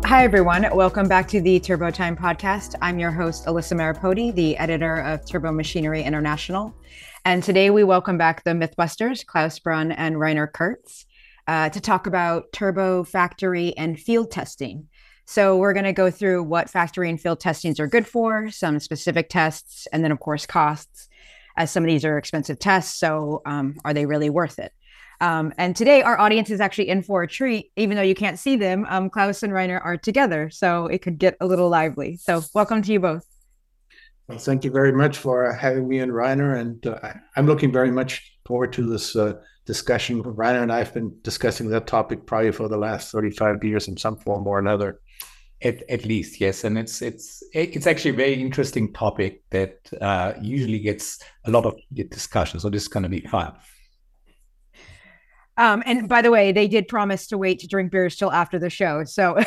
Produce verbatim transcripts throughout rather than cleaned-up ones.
Hi, everyone. Welcome back to the Turbo Time podcast. I'm your host, Alyssa Maripodi, the editor of Turbo Machinery International. And today we welcome back the Mythbusters, Klaus Brunn and Rainer Kurz, uh, to talk about turbo factory and field testing. So we're going to go through what factory and field testings are good for, some specific tests, and then, of course, costs, as some of these are expensive tests. So um, are they really worth it? Um, and today our audience is actually in for a treat, even though you can't see them. Um, Klaus and Rainer are together, so it could get a little lively. So welcome to you both. Well, thank you very much for having me and Rainer. And uh, I'm looking very much forward to this uh, discussion. Rainer and I have been discussing that topic probably for the last thirty-five years in some form or another. At, at least, yes. And it's it's it's actually a very interesting topic that uh, usually gets a lot of discussion. So this is going to be fun. Um, and by the way, they did promise to wait to drink beers till after the show. So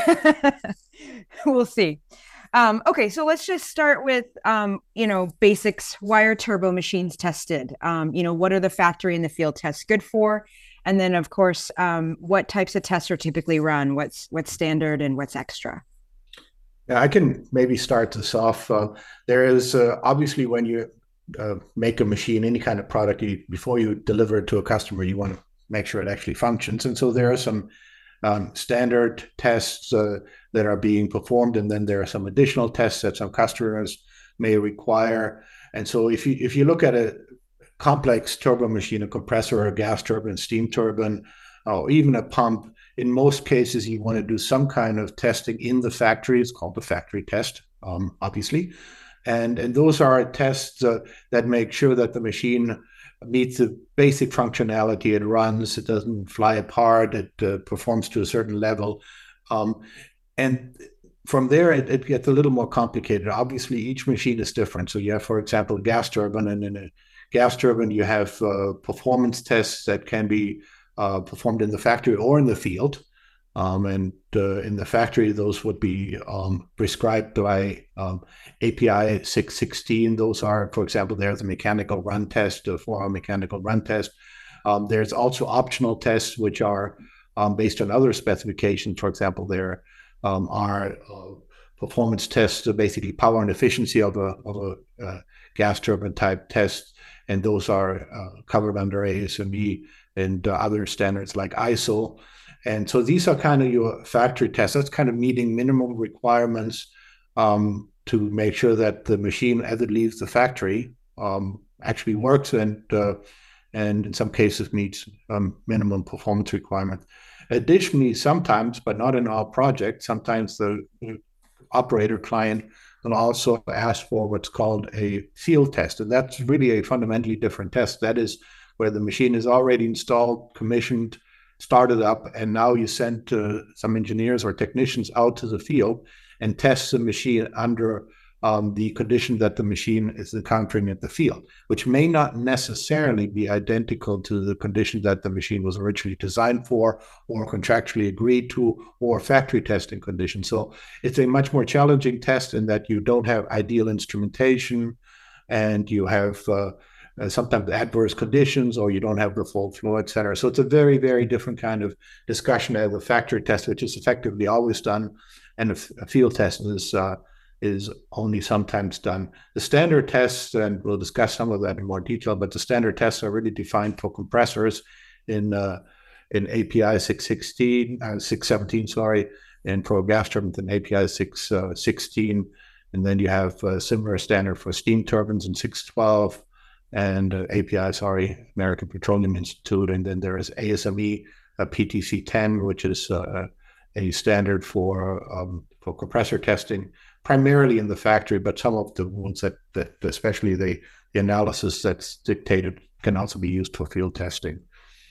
we'll see. Um, okay, so let's just start with, um, you know, basics. Why are turbo machines tested? Um, you know, what are the factory and the field tests good for? And then, of course, um, what types of tests are typically run? What's what's standard and what's extra? Yeah, I can maybe start this off. Uh, there is uh, obviously when you uh, make a machine, any kind of product, you, before you deliver it to a customer, you want to make sure it actually functions. And so there are some um, standard tests uh, that are being performed, and then there are some additional tests that some customers may require. And so if you if you look at a complex turbo machine, a compressor or a gas turbine, steam turbine, or even a pump, in most cases you want to do some kind of testing in the factory. It's called the factory test, um, obviously. And, and those are tests uh, that make sure that the machine meets the basic functionality. It runs, it doesn't fly apart, it uh, performs to a certain level. Um, and from there, it, it gets a little more complicated. Obviously, each machine is different. So you have, for example, a gas turbine, and in a gas turbine, you have uh, performance tests that can be uh, performed in the factory or in the field. Um, and uh, in the factory, those would be um, prescribed by um, A P I six sixteen. Those are, for example, there's a mechanical run test, a four-hour mechanical run test. Um, there's also optional tests, which are um, based on other specifications. For example, there um, are uh, performance tests, uh, basically power and efficiency of a, of a uh, gas turbine type test. And those are uh, covered under A S M E and uh, other standards like I S O. And so these are kind of your factory tests. That's kind of meeting minimum requirements um, to make sure that the machine, as it leaves the factory, um, actually works and uh, and in some cases meets um, minimum performance requirements. Additionally, sometimes, but not in all projects, sometimes the operator client will also ask for what's called a field test. And that's really a fundamentally different test. That is where the machine is already installed, commissioned, started up, and now you send uh, some engineers or technicians out to the field and test the machine under um, the condition that the machine is encountering at the field, which may not necessarily be identical to the condition that the machine was originally designed for or contractually agreed to or factory testing conditions. So it's a much more challenging test in that you don't have ideal instrumentation and you have uh, Uh, sometimes adverse conditions, or you don't have the full flow, et cetera. So it's a very, very different kind of discussion as a factory test, which is effectively always done, and a, a field test is uh, is only sometimes done. The standard tests, and we'll discuss some of that in more detail, but the standard tests are really defined for compressors in uh, in A P I six sixteen, uh, six seventeen, sorry, and for gas turbines in A P I six sixteen, and then you have a similar standard for steam turbines in six twelve. And uh, A P I, sorry, American Petroleum Institute. And then there is A S M E, uh, P T C ten, which is uh, a standard for um, for compressor testing, primarily in the factory, but some of the ones that, that especially the, the analysis that's dictated, can also be used for field testing.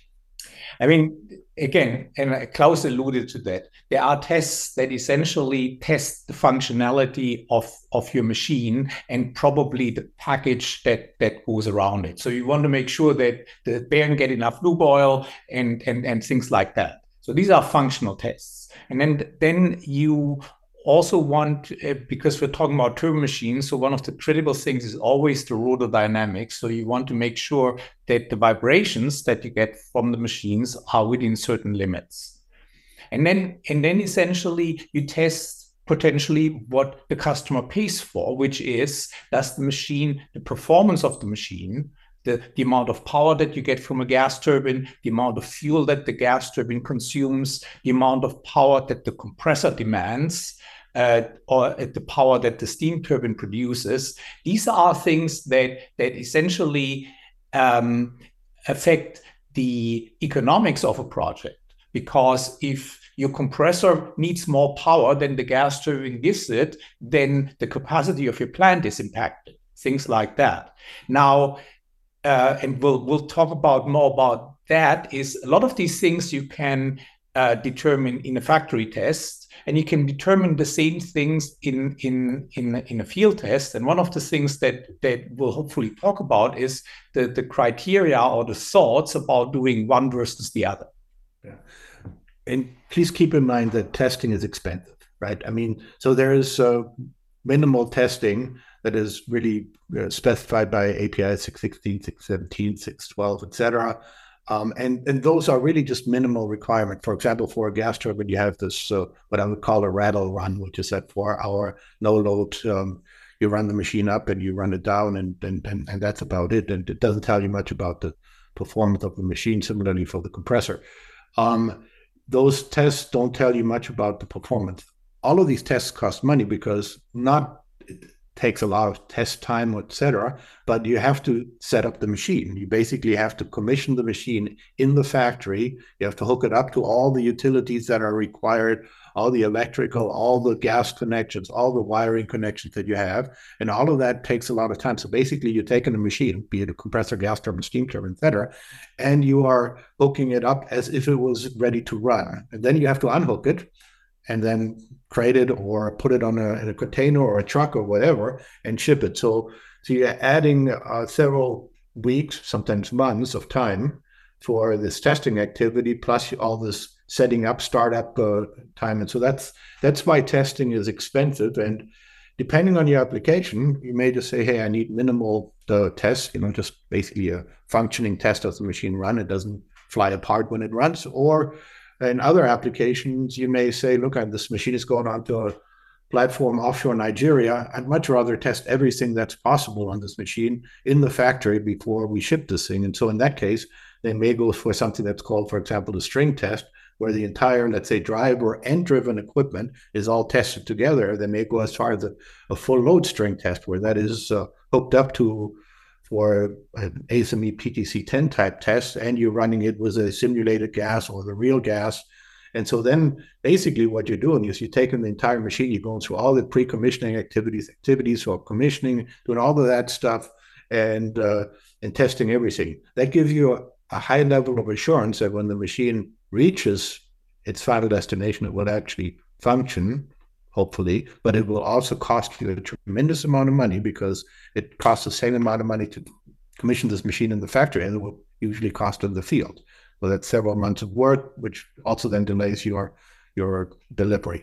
I mean, again, and Klaus alluded to that, there are tests that essentially test the functionality of, of your machine and probably the package that, that goes around it. So you want to make sure that the bearing get enough lube oil and, and, and things like that. So these are functional tests. And then, then you also want, uh, because we're talking about turbo machines, so one of the critical things is always the rotor dynamics. So you want to make sure that the vibrations that you get from the machines are within certain limits. And then, and then essentially you test potentially what the customer pays for, which is, does the machine, the performance of the machine, the, the amount of power that you get from a gas turbine, the amount of fuel that the gas turbine consumes, the amount of power that the compressor demands, uh, or at the power that the steam turbine produces. These are things that, that essentially um, affect the economics of a project. Because if your compressor needs more power than the gas turbine gives it, then the capacity of your plant is impacted, things like that. Now, uh, and we'll, we'll talk about more about that, is a lot of these things you can uh, determine in a factory test, and you can determine the same things in, in, in, in a field test. And one of the things that, that we'll hopefully talk about is the, the criteria or the thoughts about doing one versus the other. Yeah. And please keep in mind that testing is expensive, right? I mean, so there is uh, minimal testing that is really uh, specified by A P I six sixteen, six seventeen, six twelve, et cetera. Um, and, and those are really just minimal requirement. For example, for a gas turbine, you have this, uh, what I would call a rattle run, which is that four hour no load. Um, you run the machine up and you run it down, and, and, and, and that's about it. And it doesn't tell you much about the performance of the machine. Similarly for the compressor. Um, those tests don't tell you much about the performance. All of these tests cost money because not it takes a lot of test time, et cetera, but you have to set up the machine. You basically have to commission the machine in the factory. You have to hook it up to all the utilities that are required, all the electrical, all the gas connections, all the wiring connections that you have. And all of that takes a lot of time. So basically you're taking a machine, be it a compressor, gas turbine, steam turbine, et cetera, and you are hooking it up as if it was ready to run. And then you have to unhook it and then crate it or put it on a, in a container or a truck or whatever and ship it. So, so you're adding uh, several weeks, sometimes months of time for this testing activity, plus all this setting up, startup uh, time. And so that's that's why testing is expensive. And depending on your application, you may just say, hey, I need minimal uh, tests, you know, just basically a functioning test of the machine run. It doesn't fly apart when it runs. Or in other applications, you may say, look, this machine is going onto a platform offshore Nigeria. I'd much rather test everything that's possible on this machine in the factory before we ship this thing. And so in that case, they may go for something that's called, for example, the string test, where the entire, let's say, driver and driven equipment is all tested together. They may go as far as a, a full load string test, where that is uh, hooked up to for an A S M E P T C ten type test, and you're running it with a simulated gas or the real gas. And so then basically what you're doing is you're taking the entire machine, you're going through all the pre-commissioning activities, activities for commissioning, doing all of that stuff, and uh, and testing everything. That gives you a, a high level of assurance that when the machine reaches its final destination, it will actually function, hopefully, but it will also cost you a tremendous amount of money, because it costs the same amount of money to commission this machine in the factory as it will usually cost in the field. So that's several months of work, which also then delays your your delivery.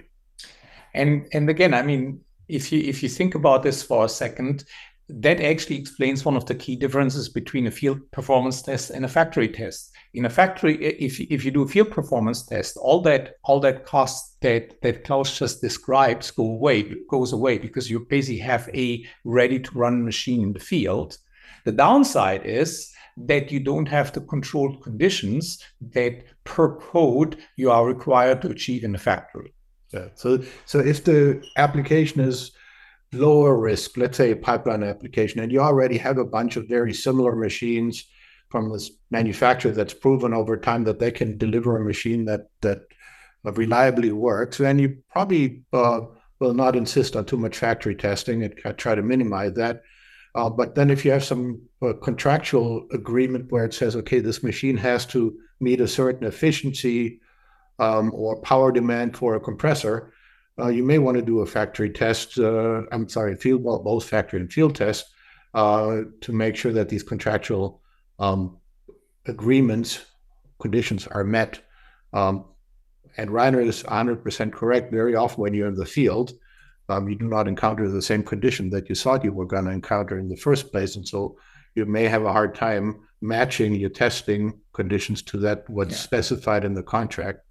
And and again, I mean, if you if you think about this for a second, that actually explains one of the key differences between a field performance test and a factory test. In a factory, if if you do a field performance test, all that all that cost that that Klaus just describes go away goes away because you basically have a ready to run machine in the field. The downside is that you don't have the controlled conditions that per code you are required to achieve in the factory. Yeah. So so if the application is lower risk, let's say a pipeline application, and you already have a bunch of very similar machines from this manufacturer that's proven over time that they can deliver a machine that that reliably works, then you probably uh, will not insist on too much factory testing and try to minimize that. Uh, but then if you have some uh, contractual agreement where it says, okay, this machine has to meet a certain efficiency um, or power demand for a compressor, Uh, you may want to do a factory test, uh, I'm sorry, field, well, both factory and field tests uh, to make sure that these contractual um, agreements, conditions are met. Um, and Rainer is one hundred percent correct. Very often when you're in the field, um, you do not encounter the same condition that you thought you were going to encounter in the first place. And so you may have a hard time matching your testing conditions to that what's yeah. specified in the contract.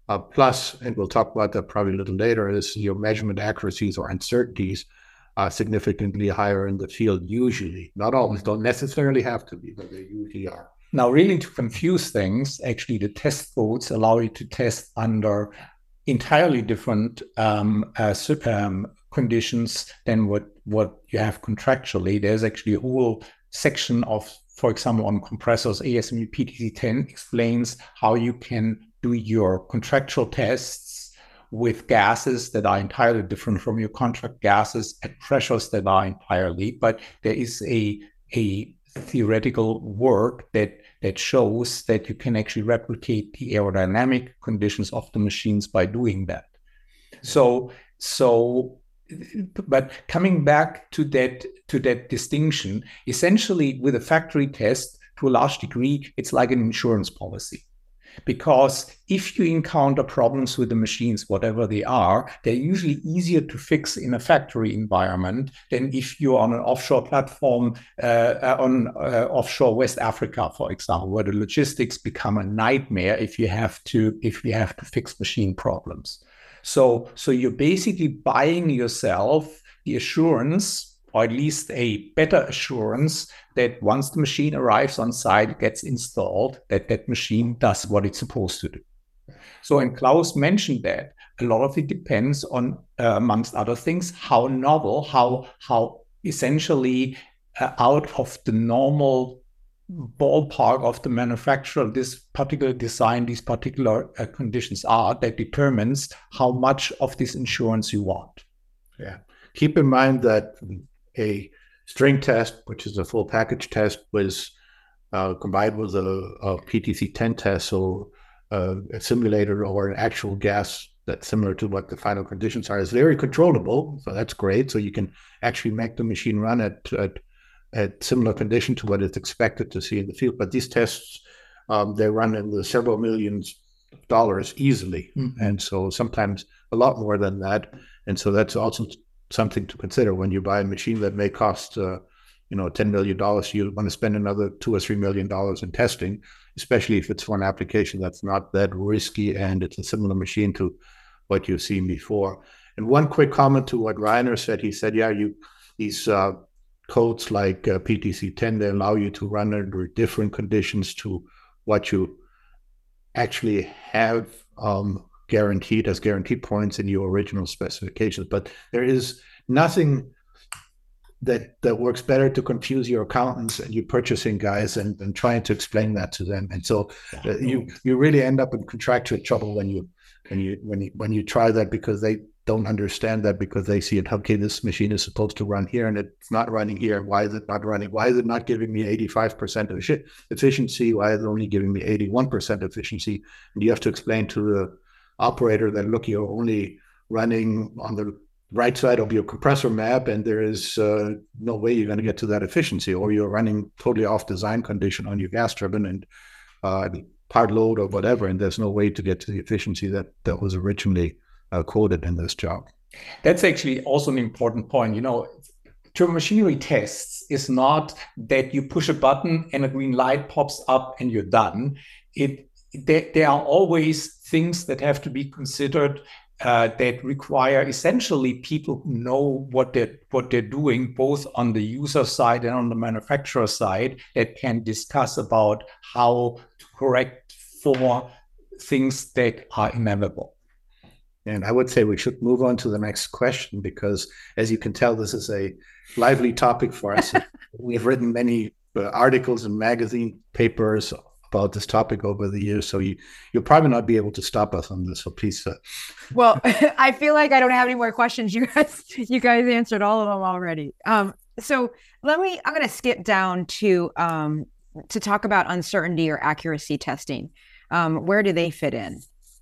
Uh, plus, and we'll talk about that probably a little later, is your measurement accuracies or uncertainties are significantly higher in the field usually. Not always, don't necessarily have to be, but they usually are. Now, really to confuse things, actually the test codes allow you to test under entirely different um, uh, um, conditions than what, what you have contractually. There's actually a whole section of, for example, on compressors. A S M E P T C ten explains how you can do your contractual tests with gases that are entirely different from your contract gases at pressures that are entirely, but there is a, a theoretical work that that shows that you can actually replicate the aerodynamic conditions of the machines by doing that. So, so, but coming back to that to that distinction, essentially with a factory test, to a large degree, it's like an insurance policy. Because if you encounter problems with the machines, whatever they are, they're usually easier to fix in a factory environment than if you're on an offshore platform uh, on uh, offshore West Africa, for example, where the logistics become a nightmare if you have to if you have to fix machine problems. So, so you're basically buying yourself the assurance, or at least a better assurance, that once the machine arrives on site, it gets installed, that that machine does what it's supposed to do. So, and Klaus mentioned that a lot of it depends on, uh, amongst other things, how novel, how, how essentially uh, out of the normal ballpark of the manufacturer this particular design, these particular uh, conditions are, that determines how much of this insurance you want. Yeah. Keep in mind that a string test, which is a full package test, was uh, combined with a, a P T C ten test, so uh, a simulator or an actual gas that's similar to what the final conditions are, is very controllable. So that's great. So you can actually make the machine run at at, at similar condition to what it's expected to see in the field. But these tests, um, they run in the several millions of dollars easily, mm-hmm. and so sometimes a lot more than that. And so that's also something to consider when you buy a machine that may cost, uh, you know, ten million dollars. You want to spend another two or three million dollars in testing, especially if it's for an application that's not that risky and it's a similar machine to what you've seen before. And one quick comment to what Rainer said. He said, yeah, you these uh, codes like uh, P T C ten, they allow you to run under different conditions to what you actually have um, guaranteed as guaranteed points in your original specifications. But there is nothing that that works better to confuse your accountants and your purchasing guys and, and trying to explain that to them. And so uh, you you really end up in contractual trouble when you when you when you when you try that, because they don't understand that, because they see it, okay, this machine is supposed to run here and it's not running here. Why is it not running? Why is it not giving me eighty-five percent of efficiency? Why is it only giving me eighty-one percent efficiency? And you have to explain to the operator that, look, you're only running on the right side of your compressor map, and there is uh, no way you're going to get to that efficiency, or you're running totally off design condition on your gas turbine and uh, part load or whatever, and there's no way to get to the efficiency that, that was originally uh, quoted in this job. That's actually also an important point. You know, turbomachinery tests is not that you push a button and a green light pops up and you're done. It there, there are always things that have to be considered uh, that require essentially people who know what they're what they're doing, both on the user side and on the manufacturer side, that can discuss about how to correct for things that are inevitable. And I would say we should move on to the next question, because as you can tell, this is a lively topic for us. We've written many uh, articles and magazine papers about this topic over the years, so you, you'll probably not be able to stop us on this. So please. Uh... Well, I feel like I don't have any more questions. You guys, you guys answered all of them already. Um, so let me. I'm going to skip down to um, to talk about uncertainty or accuracy testing. Um, where do they fit in?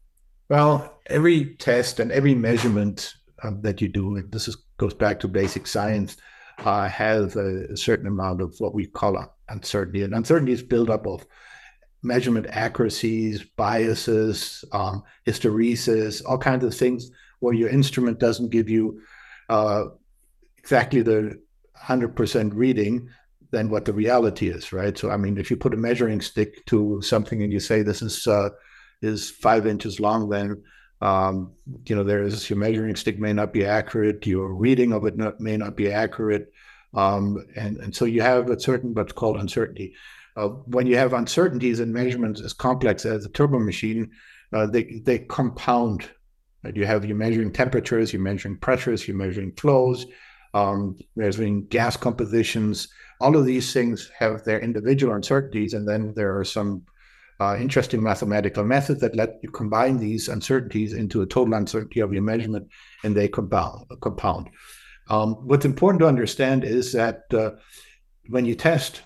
Well, every test and every measurement um, that you do, and this is, goes back to basic science, uh, has a, a certain amount of what we call uncertainty. And uncertainty is built up of measurement accuracies, biases, um, hysteresis, all kinds of things where your instrument doesn't give you uh, exactly the one hundred percent reading than what the reality is, right? So, I mean, if you put a measuring stick to something and you say this is uh, is five inches long, then um, you know there is your measuring stick may not be accurate, your reading of it not, may not be accurate, um, and and so you have a certain what's called uncertainty. Uh, when you have uncertainties in measurements as complex as a turbo machine, uh, they they compound. Right? You have you're measuring temperatures, you're measuring pressures, you're measuring flows, um, measuring gas compositions. All of these things have their individual uncertainties, and then there are some uh, interesting mathematical methods that let you combine these uncertainties into a total uncertainty of your measurement, and they compound. compound. Um, what's important to understand is that uh, when you test,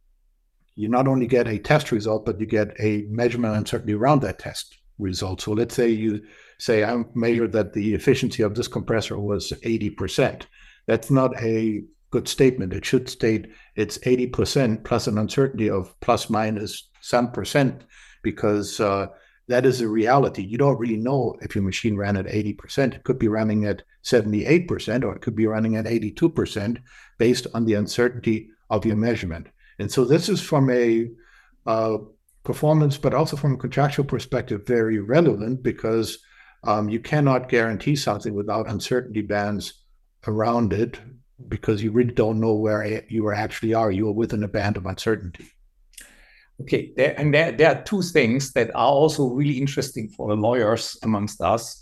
you not only get a test result, but you get a measurement uncertainty around that test result. So let's say you say, I measured that the efficiency of this compressor was eighty percent. That's not a good statement. It should state it's eighty percent plus an uncertainty of plus minus some percent, because uh, that is a reality. You don't really know if your machine ran at eighty percent. It could be running at seventy-eight percent, or it could be running at eighty-two percent based on the uncertainty of your measurement. And so this is from a uh, performance, but also from a contractual perspective, very relevant, because um, you cannot guarantee something without uncertainty bands around it, because you really don't know where you actually are. You are within a band of uncertainty. Okay, there, and there, there are two things that are also really interesting for the lawyers amongst us.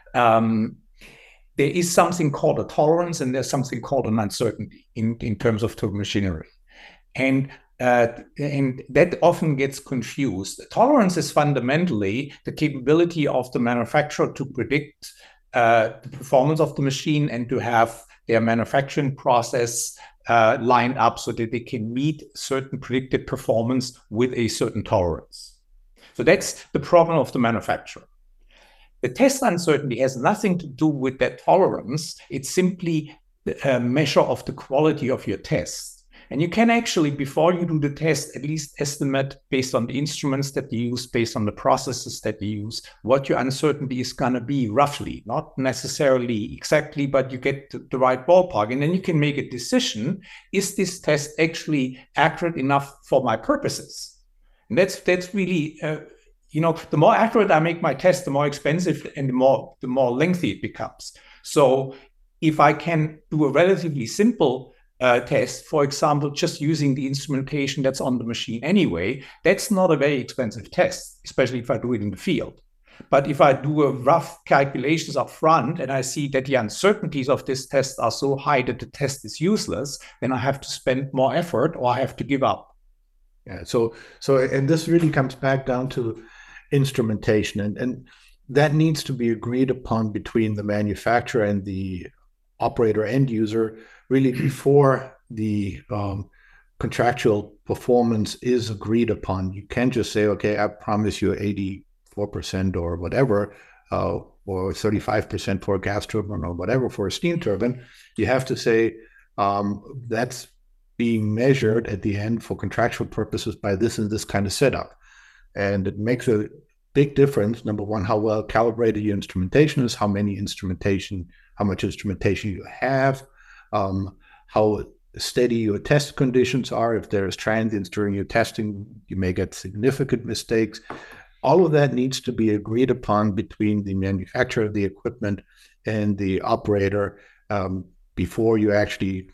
Um, there is something called a tolerance, and there's something called an uncertainty in, in terms of turbo machinery. And uh, and that often gets confused. Tolerance is fundamentally the capability of the manufacturer to predict uh, the performance of the machine and to have their manufacturing process uh, lined up so that they can meet certain predicted performance with a certain tolerance. So that's the problem of the manufacturer. The test uncertainty has nothing to do with that tolerance. It's simply a measure of the quality of your test. And you can actually, before you do the test, at least estimate based on the instruments that you use, based on the processes that you use, what your uncertainty is going to be roughly, not necessarily exactly, but you get the right ballpark. And then you can make a decision, is this test actually accurate enough for my purposes? And that's that's really, uh, you know, the more accurate I make my test, the more expensive and the more, the more lengthy it becomes. So if I can do a relatively simple Uh, test, for example, just using the instrumentation that's on the machine anyway, that's not a very expensive test, especially if I do it in the field. But if I do a rough calculations up front and I see that the uncertainties of this test are so high that the test is useless, then I have to spend more effort or I have to give up. Yeah. So, so, and this really comes back down to instrumentation, and and that needs to be agreed upon between the manufacturer and the operator end user, really before the um, contractual performance is agreed upon. You can't just say, okay, I promise you eighty-four percent or whatever, uh, or thirty-five percent for a gas turbine or whatever for a steam turbine. You have to say um, that's being measured at the end for contractual purposes by this and this kind of setup. And it makes a big difference. Number one, how well calibrated your instrumentation is, how many instrumentation, how much instrumentation you have, um, how steady your test conditions are. If there's transients during your testing, you may get significant mistakes. All of that needs to be agreed upon between the manufacturer of the equipment and the operator um, before you actually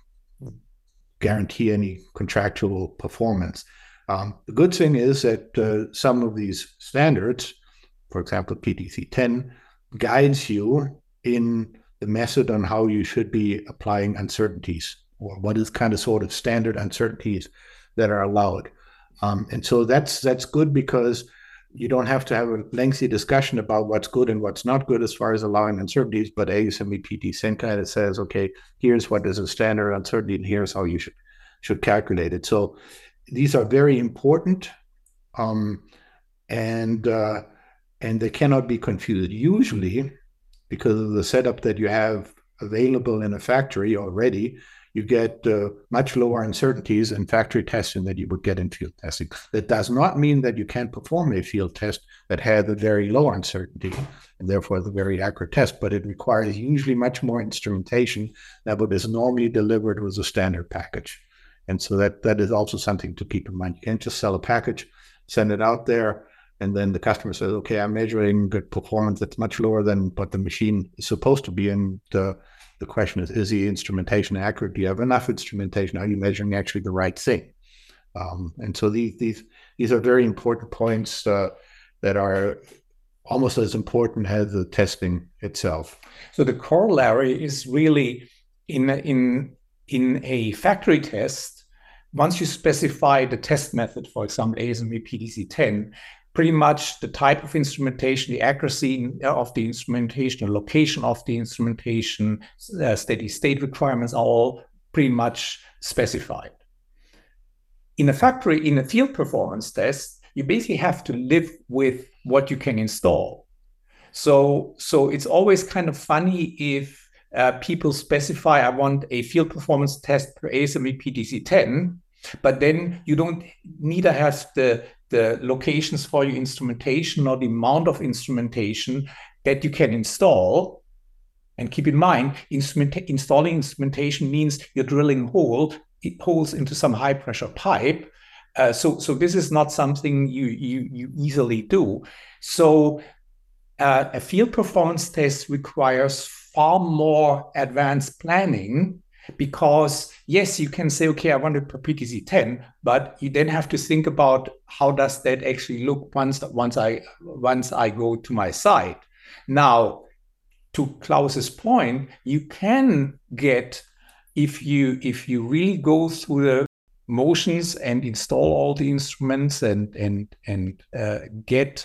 guarantee any contractual performance. Um, the good thing is that uh, some of these standards, for example, P T C ten, guides you in the method on how you should be applying uncertainties, or what is kind of sort of standard uncertainties that are allowed. Um, and so that's that's good, because you don't have to have a lengthy discussion about what's good and what's not good as far as allowing uncertainties, but A S M E P T C kind of says, okay, here's what is a standard uncertainty and here's how you should, should calculate it. So these are very important, um, and uh, and they cannot be confused. Usually, because of the setup that you have available in a factory already, you get uh, much lower uncertainties in factory testing than you would get in field testing. That does not mean that you can't perform a field test that had a very low uncertainty and therefore the very accurate test, but it requires usually much more instrumentation than what is normally delivered with a standard package. And so that that is also something to keep in mind. You can't just sell a package, send it out there, and then the customer says, okay, I'm measuring good performance that's much lower than what the machine is supposed to be. And the, the question is, is the instrumentation accurate? Do you have enough instrumentation? Are you measuring actually the right thing? Um, and so these, these, these are very important points uh, that are almost as important as the testing itself. So the corollary is really in, in, in a factory test, once you specify the test method, for example, A S M E P D C ten, pretty much the type of instrumentation, the accuracy of the instrumentation, the location of the instrumentation, uh, steady state requirements are all pretty much specified. In a factory, in a field performance test, you basically have to live with what you can install. So, so it's always kind of funny if uh, people specify, I want a field performance test per A S M E P D C ten, but then you don't neither have the the locations for your instrumentation or the amount of instrumentation that you can install. And keep in mind, instrument installing instrumentation means you're drilling hole, holes into some high pressure pipe. Uh, so, so this is not something you, you, you easily do. So uh, a field performance test requires far more advanced planning, because yes, you can say, okay, I want it per P D C ten, but you then have to think about how does that actually look once, once, I, once I go to my site. Now, to Klaus's point, you can get, if you, if you really go through the motions and install all the instruments and, and, and uh, get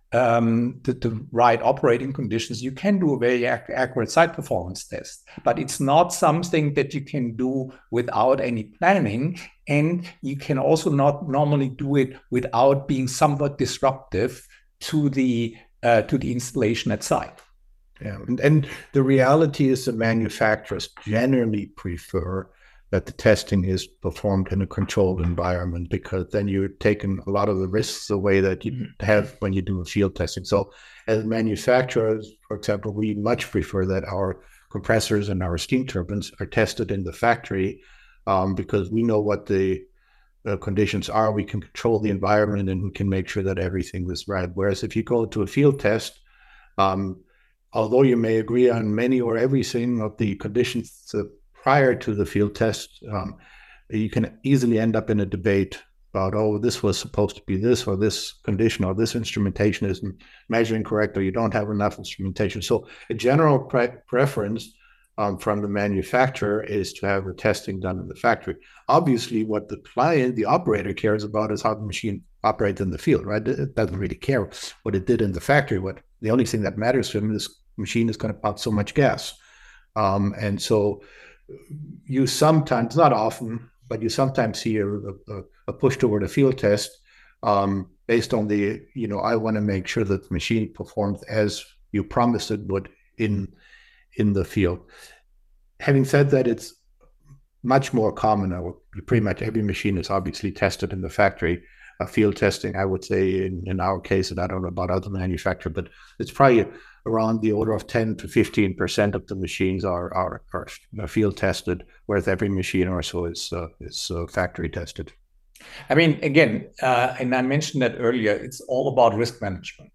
Um, the, the right operating conditions, you can do a very ac accurate site performance test, but it's not something that you can do without any planning, and you can also not normally do it without being somewhat disruptive to the uh, to the installation at site. Yeah, and, and the reality is the manufacturers generally prefer that the testing is performed in a controlled environment, because then you're taking a lot of the risks away that you have when you do a field testing. So as manufacturers, for example, we much prefer that our compressors and our steam turbines are tested in the factory, um, because we know what the uh, conditions are. We can control the environment and we can make sure that everything is right. Whereas if you go to a field test, um, although you may agree on many or everything of the conditions uh, prior to the field test, um, you can easily end up in a debate about, oh, this was supposed to be this, or this condition, or this instrumentation isn't measuring correct, or you don't have enough instrumentation. So a general pre preference um, from the manufacturer is to have the testing done in the factory. Obviously, what the client, the operator, cares about is how the machine operates in the field, right? It doesn't really care what it did in the factory. What the only thing that matters to him is this machine is going to pump so much gas. Um, and so you sometimes, not often, but you sometimes see a, a, a push toward a field test um, based on the, you know, I want to make sure that the machine performs as you promised it would in, in the field. Having said that, it's much more common. Pretty much every machine is obviously tested in the factory. Uh, field testing, I would say, in, in our case, and I don't know about other manufacturers, but it's probably around the order of ten to fifteen percent of the machines are, are, are field tested, whereas every machine or so is, uh, is uh, factory tested. I mean, again, uh, and I mentioned that earlier, it's all about risk management.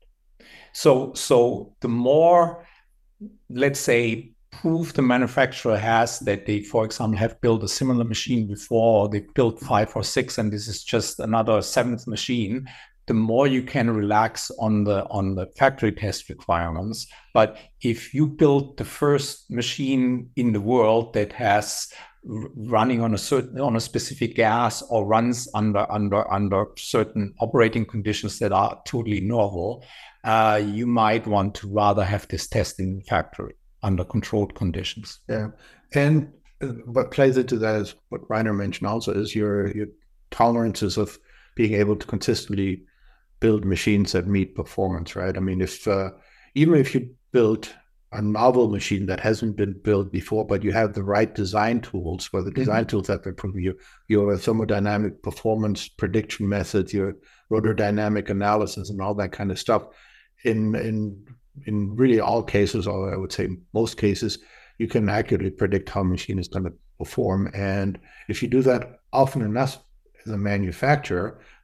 So, so the more, let's say, proof the manufacturer has that they, for example, have built a similar machine before, or they built five or six, and this is just another seventh machine, the more you can relax on the on the factory test requirements. But if you build the first machine in the world that has running on a certain on a specific gas, or runs under under under certain operating conditions that are totally novel, uh, you might want to rather have this test in the factory under controlled conditions. Yeah, and what plays into that is what Rainer mentioned also, is your your tolerances of being able to consistently build machines that meet performance, right? I mean, if uh, even if you build a novel machine that hasn't been built before, but you have the right design tools, where the design mm-hmm. tools that improve you, your thermodynamic performance prediction methods, your rotor dynamic analysis, and all that kind of stuff, in in in really all cases, or I would say most cases, you can accurately predict how a machine is going to perform. And if you do that often enough as a manufacturer,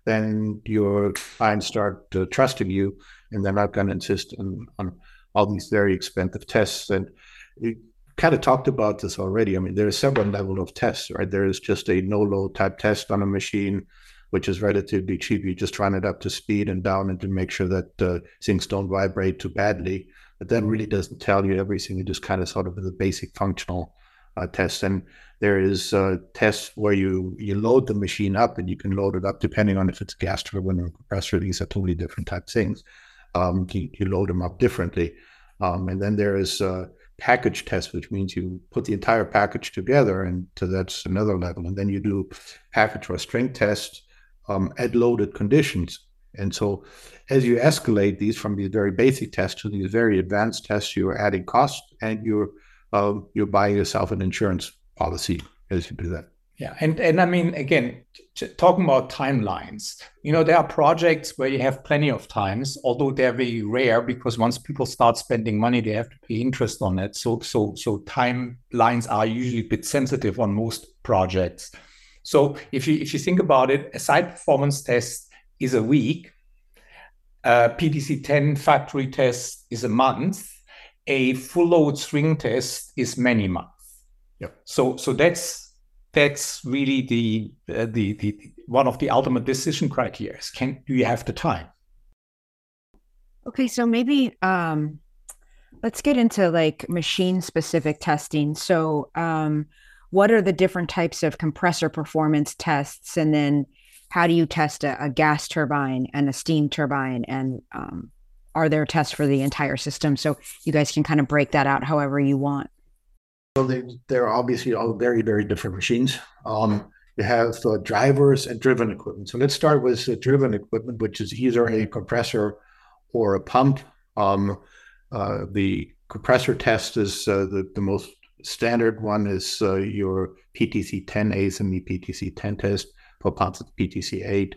then your clients start uh, trusting you, and they're not going to insist on, on all these very expensive tests. And you kind of talked about this already. I mean, there are several levels of tests, right? There is just a no-load type test on a machine, which is relatively cheap. You just run it up to speed and down and to make sure that uh, things don't vibrate too badly. But that really doesn't tell you everything. It just kind of sort of is a basic functional uh, test. And there is uh, tests where you, you load the machine up, and you can load it up depending on if it's a gas turbine or a compressor. These are totally different type things. Um, you, you load them up differently. Um, and then there is uh, package test, which means you put the entire package together, and so that's another level. And then you do package or string test um, at loaded conditions. And so as you escalate these from these very basic tests to these very advanced tests, you're adding cost, and you're uh, you're buying yourself an insurance policy as you do that. Yeah, and and I mean, again, t- talking about timelines, you know, there are projects where you have plenty of times, although they're very rare, because once people start spending money, they have to pay interest on it. So so so timelines are usually a bit sensitive on most projects. So if you if you think about it, a site performance test is a week, a P T C ten factory test is a month, a full load string test is many months. Yep. So so that's that's really the uh, the the one of the ultimate decision criteria. Can do you have the time? Okay, so maybe um, let's get into like machine specific testing. So um, what are the different types of compressor performance tests, and then how do you test a, a gas turbine and a steam turbine? And um, are there tests for the entire system? So you guys can kind of break that out however you want. So they, they're obviously all very, very different machines. Um, you have uh, drivers and driven equipment. So let's start with uh, driven equipment, which is either a compressor or a pump. Um, uh, the compressor test is uh, the, the most standard one is uh, your P T C ten A S M E P T C ten test. For pumps, it's P T C eight.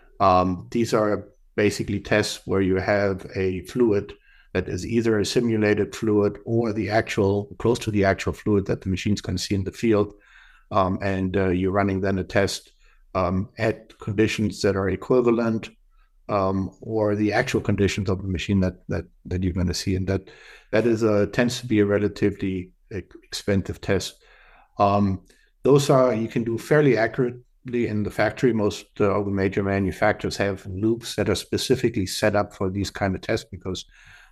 Um, these are basically tests where you have a fluid that is either a simulated fluid or the actual, close to the actual fluid that the machine's going to see in the field. Um, and uh, you're running then a test um, at conditions that are equivalent um, or the actual conditions of the machine that that that you're going to see. And that that is a, tends to be a relatively expensive test. Um, those are, you can do fairly accurate in the factory. Most uh, of the major manufacturers have loops that are specifically set up for these kind of tests, because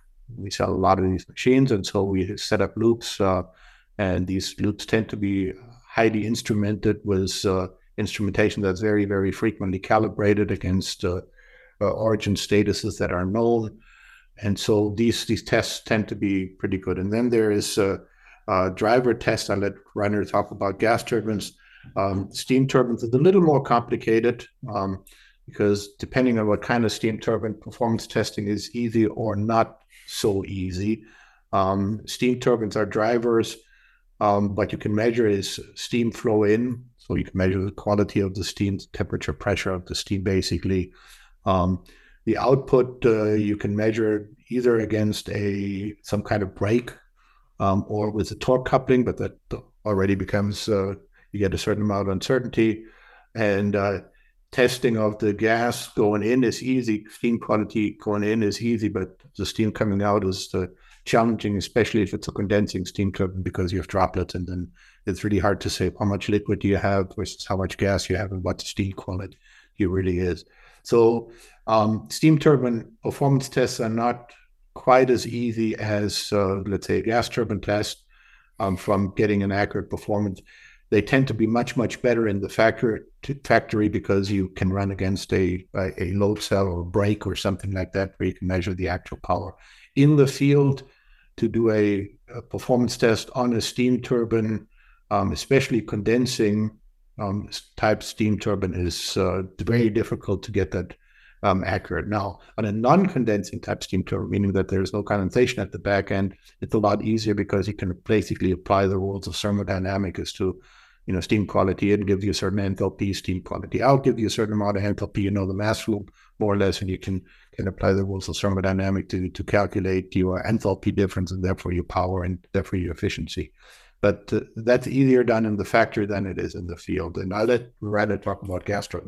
we sell a lot of these machines, and so we set up loops, uh, and these loops tend to be highly instrumented with uh, instrumentation that's very, very frequently calibrated against uh, uh, origin statuses that are known, and so these these tests tend to be pretty good. And then there is a, a driver test. I let Rainer talk about gas turbines. Um, steam turbines is a little more complicated um, because depending on what kind of steam turbine, performance testing is easy or not so easy. Um, steam turbines are drivers. Um, what you can measure is steam flow in. So you can measure the quality of the steam, temperature, pressure of the steam, basically. Um, the output uh, you can measure either against a some kind of brake um, or with a torque coupling, but that already becomes... Uh, you get a certain amount of uncertainty, and uh, testing of the gas going in is easy. Steam quality going in is easy, but the steam coming out is uh, challenging, especially if it's a condensing steam turbine, because you have droplets, and then it's really hard to say how much liquid do you have versus how much gas you have and what the steam quality really is. So um, steam turbine performance tests are not quite as easy as, uh, let's say, a gas turbine test um, from getting an accurate performance. They tend to be much, much better in the factory, factory because you can run against a, a load cell or a brake or something like that, where you can measure the actual power. In the field, to do a, a performance test on a steam turbine, um, especially condensing um, type steam turbine, is uh, very difficult to get that um, accurate. Now, on a non-condensing type steam turbine, meaning that there's no condensation at the back end, it's a lot easier because you can basically apply the rules of thermodynamics as to, you know, steam quality. It gives you a certain enthalpy, steam quality out give you a certain amount of enthalpy, you know, the mass flow more or less, and you can can apply the rules of thermodynamics to to calculate your enthalpy difference and therefore your power and therefore your efficiency. But uh, that's easier done in the factory than it is in the field. And I'll let Rainer talk about gas turbines.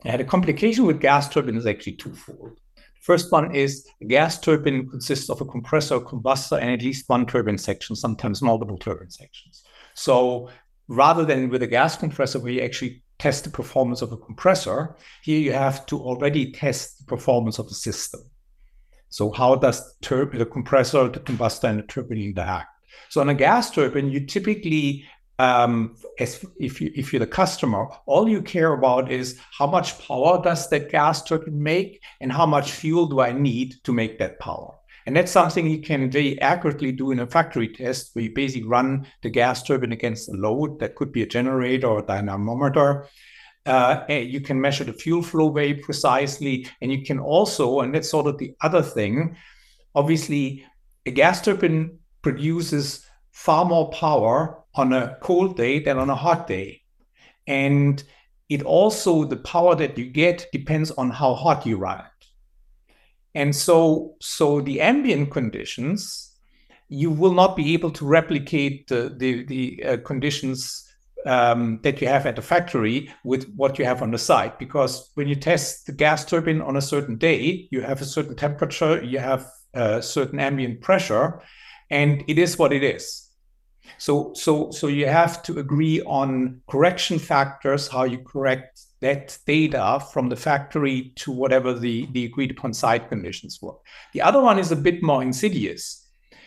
And the complication with gas turbine is actually twofold. First one is a gas turbine consists of a compressor, combustor, and at least one turbine section, sometimes multiple turbine sections. So rather than with a gas compressor where you actually test the performance of a compressor, here you have to already test the performance of the system. So how does the, tur- the compressor, the combustor, and the turbine interact? So on a gas turbine, you typically Um, as if, you, if you're the customer, all you care about is how much power does that gas turbine make and how much fuel do I need to make that power. And that's something you can very accurately do in a factory test where you basically run the gas turbine against a load. That could be a generator or a dynamometer. Uh, you can measure the fuel flow very precisely. And you can also, and that's sort of the other thing, obviously a gas turbine produces far more power on a cold day than on a hot day. And it also, the power that you get depends on how hot you run it. And so, so the ambient conditions, you will not be able to replicate the, the, the uh, conditions um, that you have at the factory with what you have on the site. Because when you test the gas turbine on a certain day, you have a certain temperature, you have a certain ambient pressure, and it is what it is. So, so, so you have to agree on correction factors, how you correct that data from the factory to whatever the, the agreed upon site conditions were. The other one is a bit more insidious.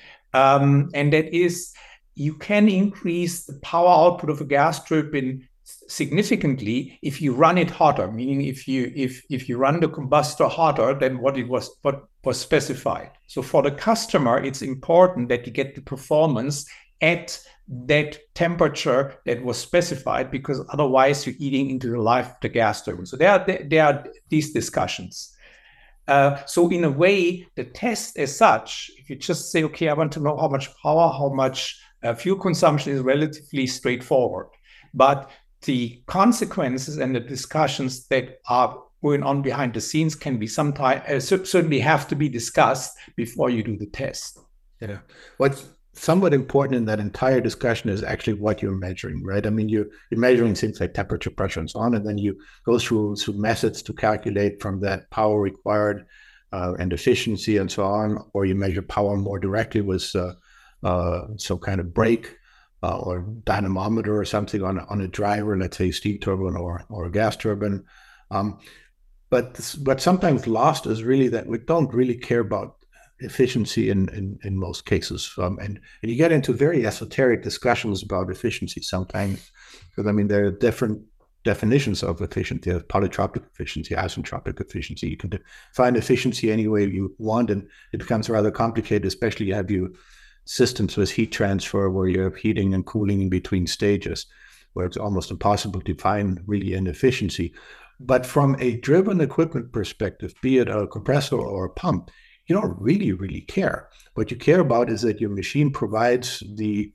Um, and that is, you can increase the power output of a gas turbine significantly if you run it hotter, meaning if you if if you run the combustor hotter than what it was what was specified. So for the customer, it's important that you get the performance at that temperature that was specified, because otherwise you're eating into the life of the gas turbine. So there are, there are these discussions. Uh, so in a way, the test as such, if you just say, okay, I want to know how much power, how much uh, fuel consumption, is relatively straightforward. But the consequences and the discussions that are going on behind the scenes can be sometimes uh, certainly have to be discussed before you do the test. Yeah. What's somewhat important in that entire discussion is actually what you're measuring, right? I mean, you're, you're measuring things like temperature, pressure, and so on, and then you go through, through methods to calculate from that power required uh, and efficiency and so on, or you measure power more directly with uh, uh, some kind of brake uh, or dynamometer or something on, on a driver, let's say steam turbine or, or a gas turbine. Um, but this, what's sometimes lost is really that we don't really care about efficiency in, in, in most cases. Um, and, and you get into very esoteric discussions about efficiency sometimes, because I mean, there are different definitions of efficiency. There's polytropic efficiency, isentropic efficiency. You can define efficiency any way you want, and it becomes rather complicated, especially you have you systems with heat transfer where you have heating and cooling in between stages, where it's almost impossible to define really an efficiency. But from a driven equipment perspective, be it a compressor or a pump, you don't really, really care. What you care about is that your machine provides the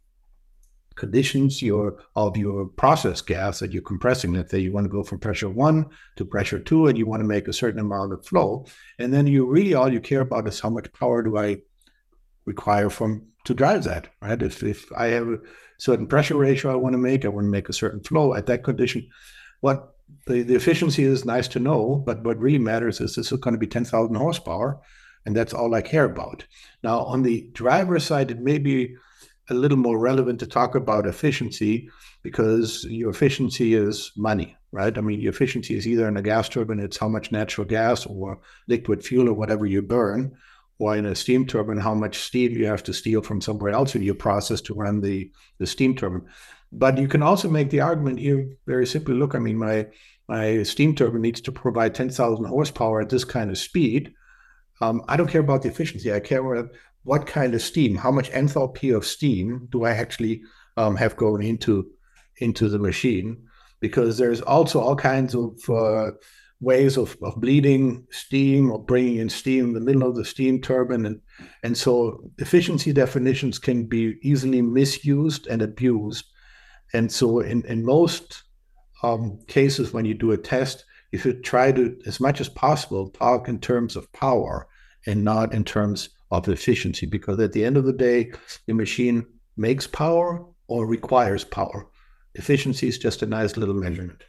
conditions your of your process gas that you're compressing. Let's say you want to go from pressure one to pressure two, and you want to make a certain amount of flow. And then you really, all you care about is how much power do I require from to drive that, right? If, if I have a certain pressure ratio I want to make, I want to make a certain flow at that condition. What the, the efficiency is nice to know, but what really matters is this is going to be ten thousand horsepower. And that's all I care about. Now, on the driver's side, it may be a little more relevant to talk about efficiency, because your efficiency is money, right? I mean, your efficiency is either in a gas turbine, it's how much natural gas or liquid fuel or whatever you burn, or in a steam turbine, how much steam you have to steal from somewhere else in your process to run the, the steam turbine. But you can also make the argument here very simply, look, I mean, my, my steam turbine needs to provide ten thousand horsepower at this kind of speed. Um, I don't care about the efficiency. I care about what kind of steam, how much enthalpy of steam do I actually um, have going into, into the machine, because there's also all kinds of uh, ways of, of bleeding steam or bringing in steam in the middle of the steam turbine. And, and so efficiency definitions can be easily misused and abused. And so in, in most um, cases, when you do a test, you should try to, as much as possible, talk in terms of power and not in terms of efficiency, because at the end of the day, the machine makes power or requires power. Efficiency is just a nice little measurement.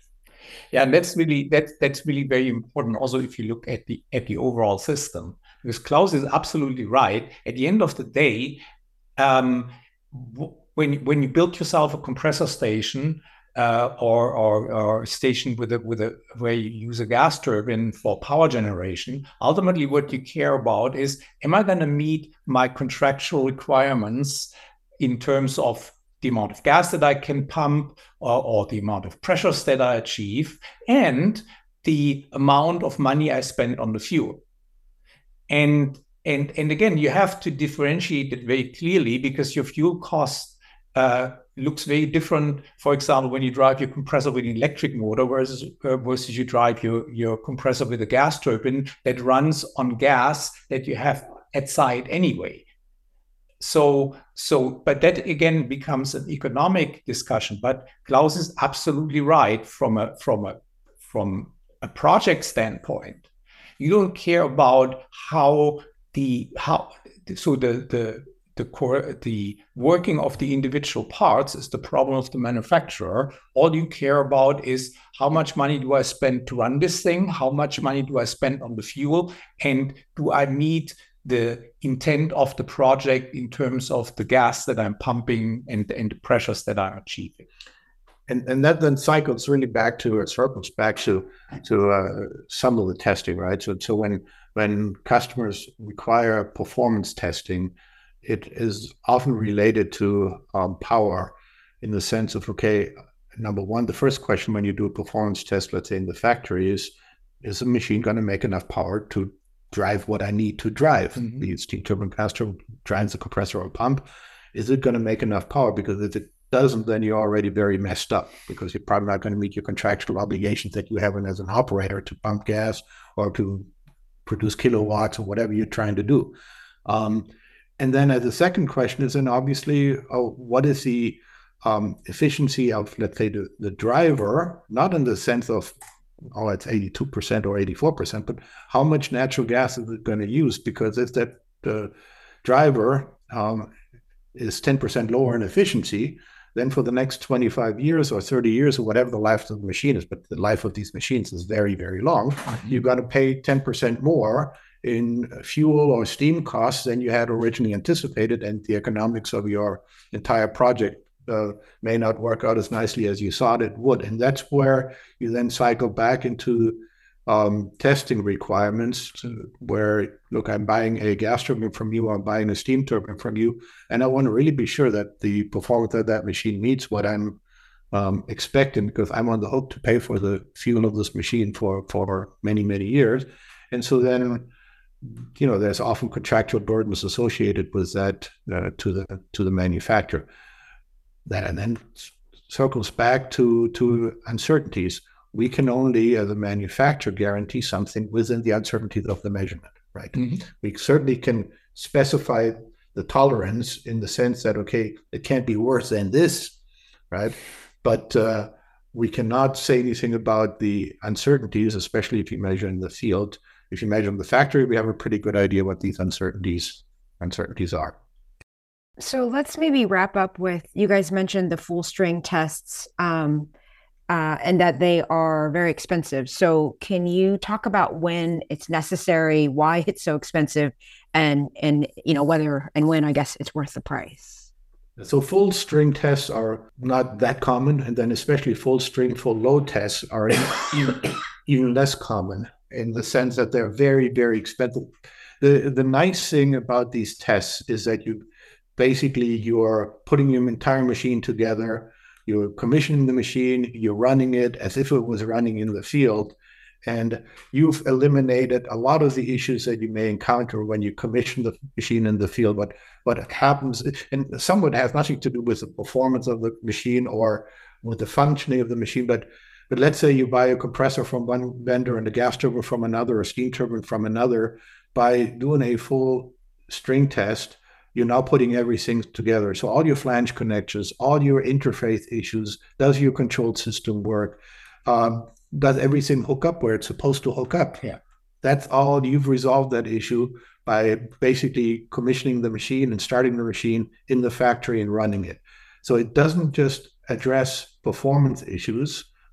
Yeah, and that's really that's that's really very important. Also, if you look at the at the overall system, because Klaus is absolutely right. At the end of the day, um, when when you build yourself a compressor station uh, or, or or station with a with a where you use a gas turbine for power generation, ultimately what you care about is, am I going to meet my contractual requirements in terms of the amount of gas that I can pump, or, or the amount of pressures that I achieve, and the amount of money I spend on the fuel. And and and again, you have to differentiate it very clearly, because your fuel cost uh, looks very different. For example, when you drive your compressor with an electric motor versus uh, versus you drive your your compressor with a gas turbine that runs on gas that you have at site anyway. So, so, but that again becomes an economic discussion. But Klaus is absolutely right from a from a from a project standpoint. You don't care about how the how so the the the core the working of the individual parts is the problem of the manufacturer. All you care about is, how much money do I spend to run this thing? How much money do I spend on the fuel? And do I meet the intent of the project in terms of the gas that I'm pumping and, and the pressures that I'm achieving? And and that then cycles really back to, or circles back to to uh, some of the testing, right? So so when when customers require performance testing, it is often related to um, power, in the sense of, okay, number one, the first question when you do a performance test, let's say in the factory, is is the machine going to make enough power to drive what I need to drive? Mm-hmm. The steam turbine, gas turbine, drives the compressor or pump. Is it going to make enough power? Because if it doesn't, then you're already very messed up, because you're probably not going to meet your contractual obligations that you have as an operator to pump gas or to produce kilowatts or whatever you're trying to do. Um, and then as a second question is then obviously, oh, what is the um, efficiency of, let's say, the, the driver, not in the sense of, oh, it's eighty-two percent or eighty-four percent, but how much natural gas is it going to use? Because if that uh, driver um, is ten percent lower in efficiency, then for the next twenty-five years or thirty years or whatever the life of the machine is, but the life of these machines is very, very long, mm-hmm. you've got to pay ten percent more in fuel or steam costs than you had originally anticipated, and the economics of your entire project uh, may not work out as nicely as you thought it would. And that's where you then cycle back into um, testing requirements, to where, look, I'm buying a gas turbine from you, I'm buying a steam turbine from you, and I want to really be sure that the performance of that machine meets what I'm um, expecting, because I'm on the hook to pay for the fuel of this machine for, for many, many years. And so then, you know, there's often contractual burdens associated with that uh, to the to the manufacturer. That and then circles back to to uncertainties. We can only, as a manufacturer, guarantee something within the uncertainties of the measurement, right? Mm-hmm. We certainly can specify the tolerance in the sense that, okay, it can't be worse than this, right? But uh, we cannot say anything about the uncertainties, especially if you measure in the field. If you measure in the factory, we have a pretty good idea what these uncertainties uncertainties are. So let's maybe wrap up with, you guys mentioned the full string tests um, uh, and that they are very expensive. So can you talk about when it's necessary, why it's so expensive, and, and you know, whether and when, I guess, it's worth the price? So full string tests are not that common. And then especially full string, full load tests are even, even less common, in the sense that they're very, very expensive. The the nice thing about these tests is that you basically you're putting your entire machine together, you're commissioning the machine, you're running it as if it was running in the field, and you've eliminated a lot of the issues that you may encounter when you commission the machine in the field. But what happens, and some of it has nothing to do with the performance of the machine or with the functioning of the machine, but But let's say you buy a compressor from one vendor and a gas turbine from another, a steam turbine from another. By doing a full string test, you're now putting everything together. So all your flange connections, all your interface issues, does your control system work? Um, does everything hook up where it's supposed to hook up? Yeah. That's all. You've resolved that issue by basically commissioning the machine and starting the machine in the factory and running it. So it doesn't just address performance issues,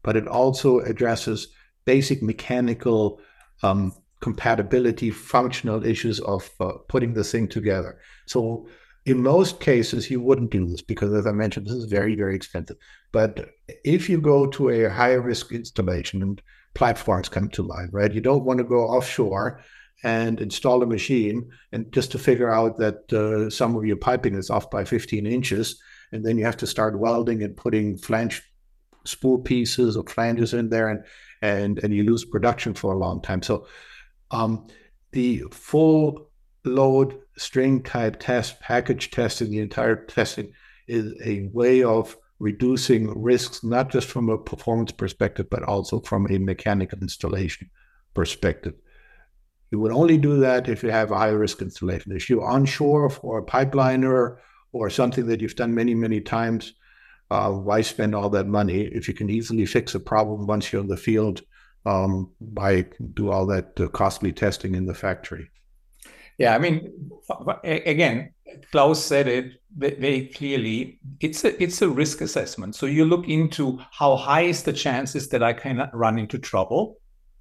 but it also addresses basic mechanical um, compatibility, functional issues of uh, putting the thing together. So in most cases, you wouldn't do this because, as I mentioned, this is very, very expensive. But if you go to a high-risk installation and platforms come to mind, right? You don't want to go offshore and install a machine and just to figure out that uh, some of your piping is off by fifteen inches, and then you have to start welding and putting flange spool pieces or flanges in there, and and and you lose production for a long time. So um, the full load string type test, package testing, the entire testing is a way of reducing risks, not just from a performance perspective, but also from a mechanical installation perspective. You would only do that if you have a high risk installation. If you're onshore for a pipeliner or something that you've done many, many times, uh, why spend all that money if you can easily fix a problem once you're in the field um, by do all that uh, costly testing in the factory? Yeah, I mean, again, Klaus said it very clearly. It's a it's a risk assessment. So you look into how high is the chances that I can run into trouble,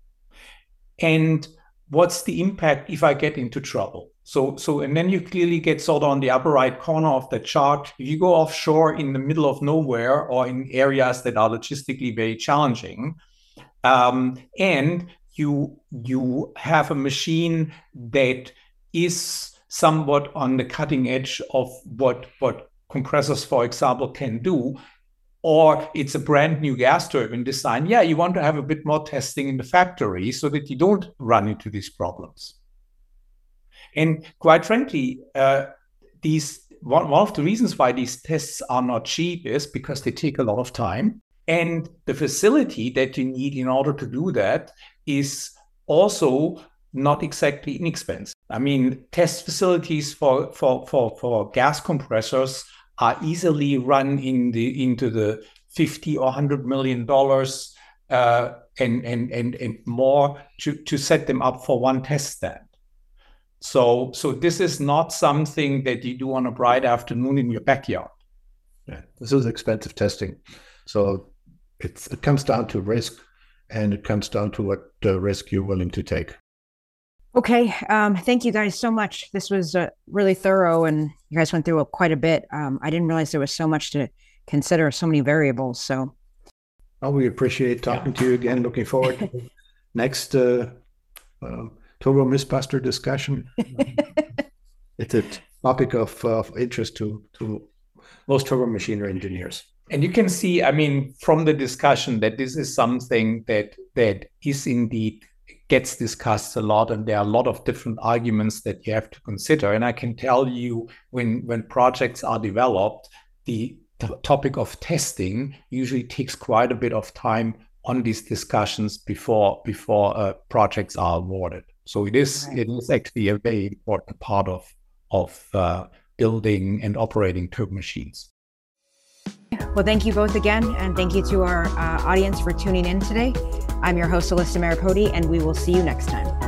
and what's the impact if I get into trouble. So so and then you clearly get sort of on the upper right corner of the chart. If you go offshore in the middle of nowhere or in areas that are logistically very challenging, um, and you you have a machine that is somewhat on the cutting edge of what, what compressors, for example, can do, or it's a brand new gas turbine design, yeah, you want to have a bit more testing in the factory so that you don't run into these problems. And quite frankly, uh, these one, one of the reasons why these tests are not cheap is because they take a lot of time. And the facility that you need in order to do that is also not exactly inexpensive. I mean, test facilities for, for, for, for gas compressors are easily run in the into the fifty or one hundred million dollars uh, and, and, and, and more to, to set them up for one test stand. So, so this is not something that you do on a bright afternoon in your backyard. Yeah, this is expensive testing. So it's, it comes down to risk, and it comes down to what uh, risk you're willing to take. Okay, um, thank you guys so much. This was uh, really thorough, and you guys went through a, quite a bit. Um, I didn't realize there was so much to consider, so many variables. So, well, we appreciate talking yeah. to you again. Looking forward to the next uh, uh, Turbo Mythbuster discussion. It's a topic of, uh, of interest to to most turbo machinery engineers. And you can see, I mean, from the discussion that this is something that that is indeed gets discussed a lot, and there are a lot of different arguments that you have to consider. And I can tell you, when when projects are developed, the, the topic of testing usually takes quite a bit of time on these discussions before before uh, projects are awarded. So it is right. It is actually a very important part of of uh, building and operating turbo machines. Well, thank you both again, and thank you to our uh, audience for tuning in today. I'm your host, Alyssa Maripodi, and we will see you next time.